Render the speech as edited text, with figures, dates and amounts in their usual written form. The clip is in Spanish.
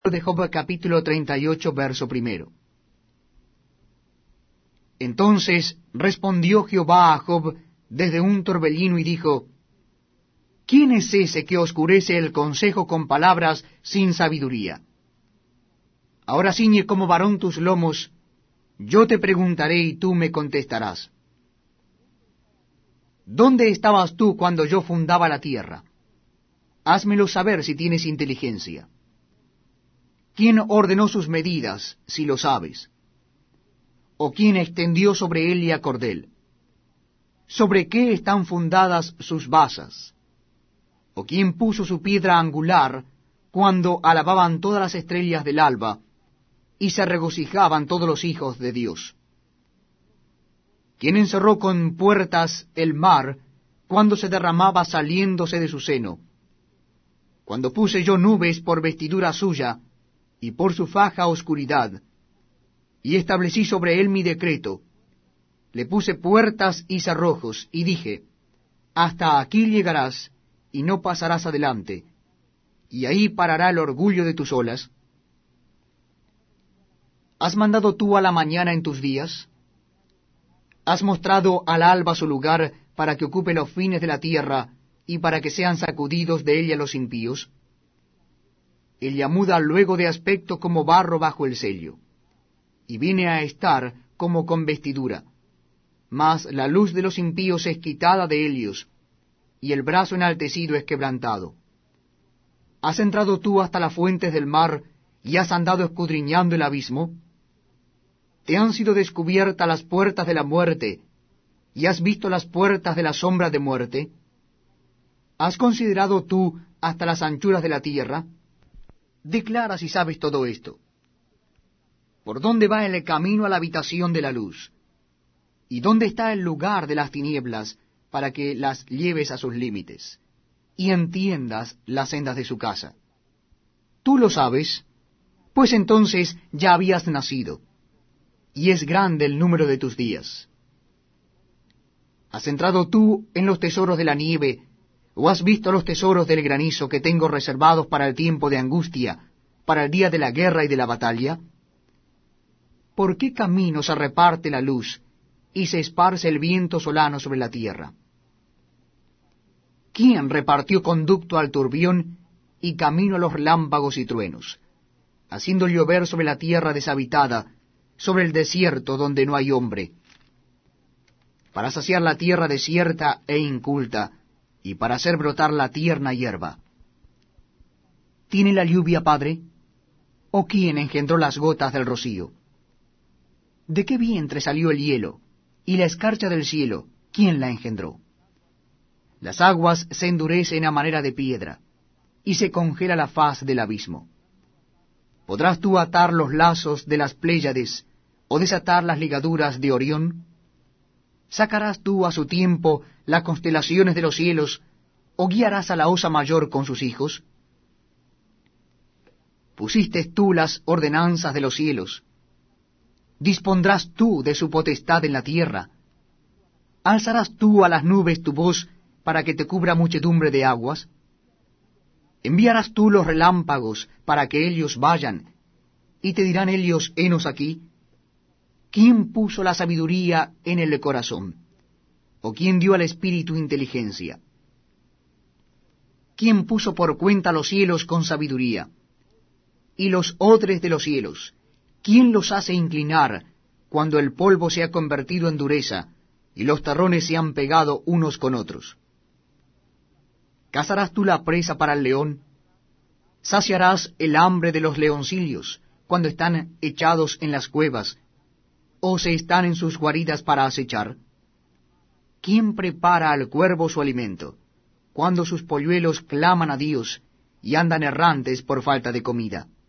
De Job capítulo 38, verso 1. Entonces respondió Jehová a Job desde un torbellino y dijo: ¿Quién es ese que oscurece el consejo con palabras sin sabiduría? Ahora ciñe como varón tus lomos, yo te preguntaré y tú me contestarás. ¿Dónde estabas tú cuando yo fundaba la tierra? Házmelo saber si tienes inteligencia. ¿Quién ordenó sus medidas, si lo sabes? ¿O quién extendió sobre él y a cordel? ¿Sobre qué están fundadas sus basas? ¿O quién puso su piedra angular cuando alababan todas las estrellas del alba y se regocijaban todos los hijos de Dios? ¿Quién encerró con puertas el mar cuando se derramaba saliéndose de su seno? Cuando puse yo nubes por vestidura suya, y por su faja oscuridad, y establecí sobre él mi decreto, le puse puertas y cerrojos, y dije: hasta aquí llegarás, y no pasarás adelante, y ahí parará el orgullo de tus olas. ¿Has mandado tú a la mañana en tus días? ¿Has mostrado al alba su lugar para que ocupe los fines de la tierra, y para que sean sacudidos de ella los impíos? Ella muda luego de aspecto como barro bajo el sello, y viene a estar como con vestidura. Mas la luz de los impíos es quitada de ellos, y el brazo enaltecido es quebrantado. ¿Has entrado tú hasta las fuentes del mar, y has andado escudriñando el abismo? ¿Te han sido descubiertas las puertas de la muerte, y has visto las puertas de la sombra de muerte? ¿Has considerado tú hasta las anchuras de la tierra? Declara si sabes todo esto. ¿Por dónde va el camino a la habitación de la luz? ¿Y dónde está el lugar de las tinieblas, para que las lleves a sus límites, y entiendas las sendas de su casa? ¿Tú lo sabes? Pues entonces ya habías nacido, y es grande el número de tus días. ¿Has entrado tú en los tesoros de la nieve, o has visto los tesoros del granizo que tengo reservados para el tiempo de angustia, para el día de la guerra y de la batalla? ¿Por qué camino se reparte la luz, y se esparce el viento solano sobre la tierra? ¿Quién repartió conducto al turbión, y camino a los relámpagos y truenos, haciendo llover sobre la tierra deshabitada, sobre el desierto donde no hay hombre? Para saciar la tierra desierta e inculta, y para hacer brotar la tierna hierba. ¿Tiene la lluvia padre? ¿O quién engendró las gotas del rocío? ¿De qué vientre salió el hielo? Y la escarcha del cielo, ¿quién la engendró? Las aguas se endurecen a manera de piedra, y se congela la faz del abismo. ¿Podrás tú atar los lazos de las Pléyades, o desatar las ligaduras de Orión? ¿Sacarás tú a su tiempo las constelaciones de los cielos, o guiarás a la osa mayor con sus hijos? Pusiste tú las ordenanzas de los cielos. ¿Dispondrás tú de su potestad en la tierra? ¿Alzarás tú a las nubes tu voz para que te cubra muchedumbre de aguas? ¿Enviarás tú los relámpagos para que ellos vayan, y te dirán ellos: henos aquí? ¿Quién puso la sabiduría en el corazón? ¿O quién dio al espíritu inteligencia? ¿Quién puso por cuenta los cielos con sabiduría? Y los odres de los cielos, ¿quién los hace inclinar cuando el polvo se ha convertido en dureza, y los terrones se han pegado unos con otros? ¿Cazarás tú la presa para el león? ¿Saciarás el hambre de los leoncillos cuando están echados en las cuevas, o se están en sus guaridas para acechar? ¿Quién prepara al cuervo su alimento, cuando sus polluelos claman a Dios y andan errantes por falta de comida?